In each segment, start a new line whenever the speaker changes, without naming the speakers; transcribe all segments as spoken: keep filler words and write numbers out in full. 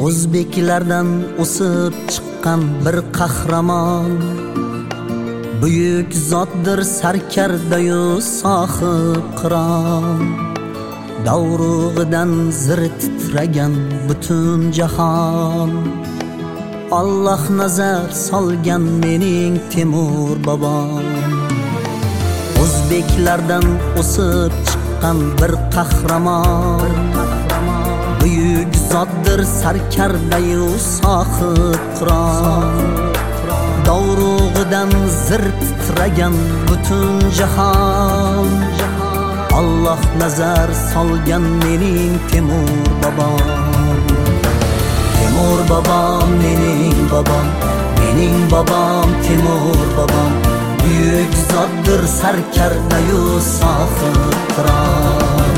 O'zbeklardan o'sib chiqqan bir qahramon, buyuk zotdir sarkardayu sohib qiron. Davrug'idan zir titragan butun jahon, Alloh nazar solgan mening Temur bobom. O'zbeklardan o'sib chiqqan bir qahramon, buyuk zotdir sarkardayu sohib qiron. Davrug'idan zir titragan butun jahon, Alloh nazar solgan mening Temur bobom. Temur bobom mening bobom, mening bobom Temur bobom. Buyuk zotdir sarkardayu sohib qiron.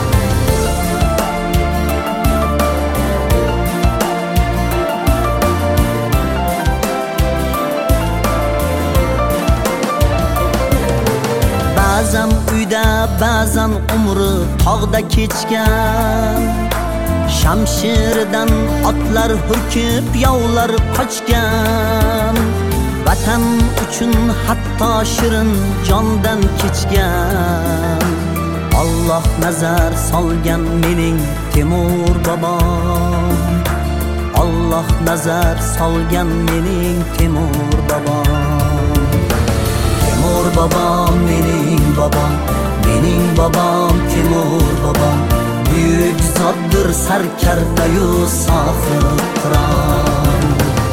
Ba'zan uyda, ba'zan umri tog'da kechgan, shamshiridan otlar hurkib, yovlar qochgan. Vatan uchun hatto shirin jondan kechgan, Alloh nazar solgan mening Temur bobom. Alloh nazar solgan mening Temur bobom. Temur bobom mening bobom, mening bobom Temur bobom. Buyuk zotdir sarkardayu sohib qiron.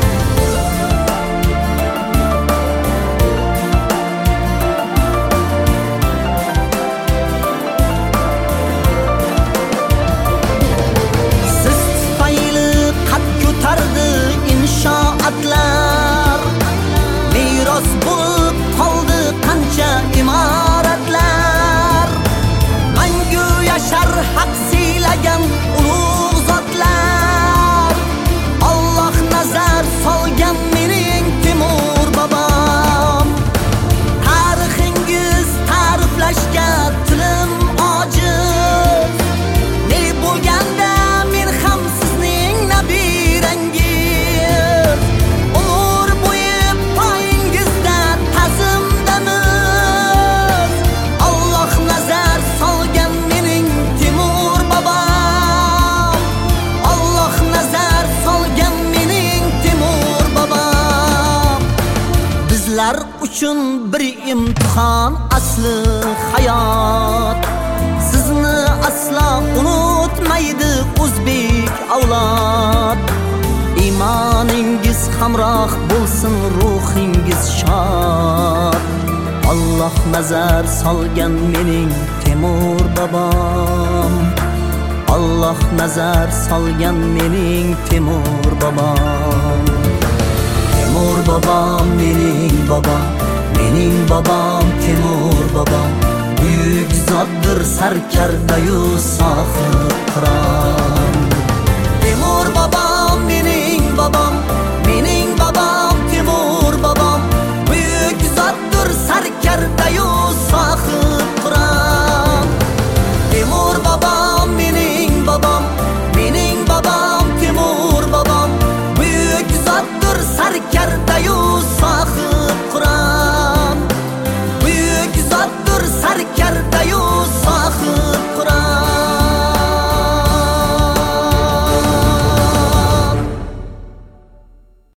Siz tufayli qad ko'tardi inshootlar, meros bo'lib qoldi qancha imoratlar. Mangu yashar haq siylagan ulug' zotlar, Alloh nazar solgan mening Temur bobom. Tarixingiz ta'riflashga tilim ojiz, ne bo'lganda men ham sizning nabirangiz. Umr bo'yi poyingizda ta'zimdamiz, Alloh nazar solgan mening Temur bobom. Alloh nazar solgan mening Temur bobom. Bizlar uchun bir imtihon asli hayot, sizni aslo unutmaydi o'zbek avlod. Iymoningiz hamroh bo'lsin, ruhingiz shod, Alloh nazar solgan mening Temur bobom. Alloh nazar solgan mening Temur bobom. Temur bobom mening bobom, mening bobom Temur bobom. Buyuk zotdir sarkardayu sohib qiron.